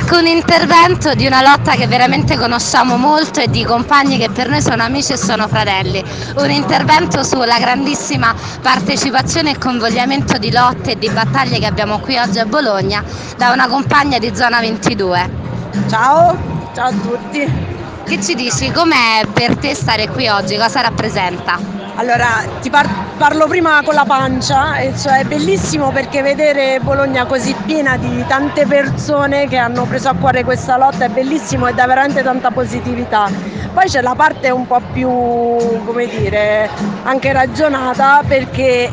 con intervento di una lotta che veramente conosciamo molto e di compagni che per noi sono amici e sono fratelli. Un intervento sulla grandissima partecipazione e convogliamento di lotte e di battaglie che abbiamo qui oggi a Bologna da una compagna di Zona 22. Ciao, ciao a tutti. Che ci dici? Com'è per te stare qui oggi? Cosa rappresenta? Allora, parlo prima con la pancia, e cioè è bellissimo perché vedere Bologna così piena di tante persone che hanno preso a cuore questa lotta è bellissimo e dà veramente tanta positività. Poi c'è la parte un po' più, come dire, anche ragionata perché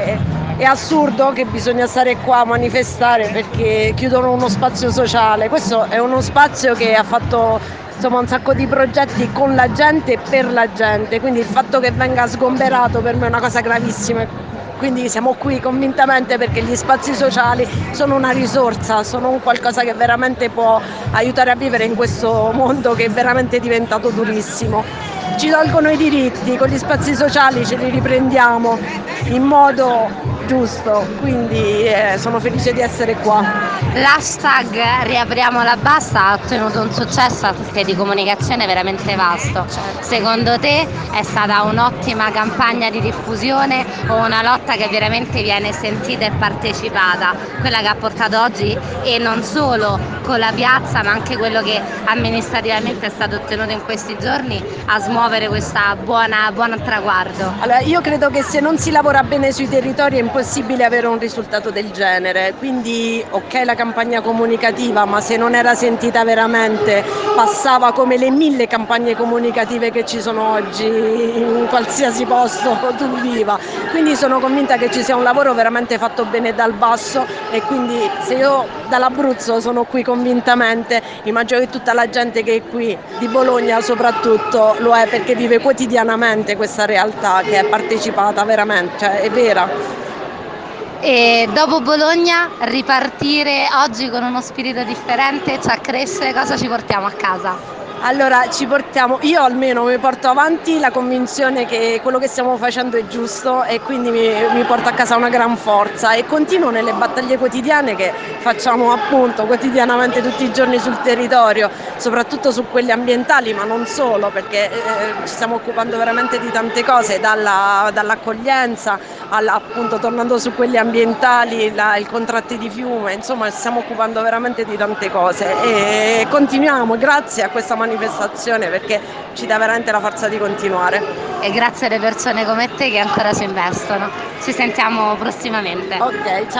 è assurdo che bisogna stare qua a manifestare perché chiudono uno spazio sociale. Questo è uno spazio che ha fatto insomma un sacco di progetti con la gente e per la gente, quindi il fatto che venga sgomberato per me è una cosa gravissima. Quindi siamo qui convintamente perché gli spazi sociali sono una risorsa, sono un qualcosa che veramente può aiutare a vivere in questo mondo che è veramente diventato durissimo. Ci tolgono i diritti, con gli spazi sociali ce li riprendiamo in modo giusto, quindi sono felice di essere qua. L'hashtag Riapriamo la Bassa ha ottenuto un successo anche di comunicazione veramente vasto. Secondo te è stata un'ottima campagna di diffusione o una lotta che veramente viene sentita e partecipata? Quella che ha portato oggi, e non solo con la piazza ma anche quello che amministrativamente è stato ottenuto in questi giorni, a smuovere questa buon traguardo? Allora, io credo che se non si lavora bene sui territori è impossibile avere un risultato del genere, quindi ok la campagna comunicativa, ma se non era sentita veramente passava come le 1000 campagne comunicative che ci sono oggi in qualsiasi posto tu viva. Quindi sono convinta che ci sia un lavoro veramente fatto bene dal basso e quindi se io dall'Abruzzo sono qui convintamente, immagino che tutta la gente che è qui, di Bologna soprattutto, lo è perché vive quotidianamente questa realtà che è partecipata veramente, cioè è vera. E dopo Bologna ripartire oggi con uno spirito differente, cioè crescere, cosa ci portiamo a casa? Allora io almeno mi porto avanti la convinzione che quello che stiamo facendo è giusto e quindi mi porto a casa una gran forza e continuo nelle battaglie quotidiane che facciamo appunto quotidianamente tutti i giorni sul territorio, soprattutto su quelle ambientali, ma non solo, perché ci stiamo occupando veramente di tante cose, dall'accoglienza appunto tornando su quelle ambientali, i contratti di fiume, insomma ci stiamo occupando veramente di tante cose e continuiamo grazie a questa manifestazione perché ci dà veramente la forza di continuare. E grazie alle persone come te che ancora si investono. Ci sentiamo prossimamente. Ok, ciao.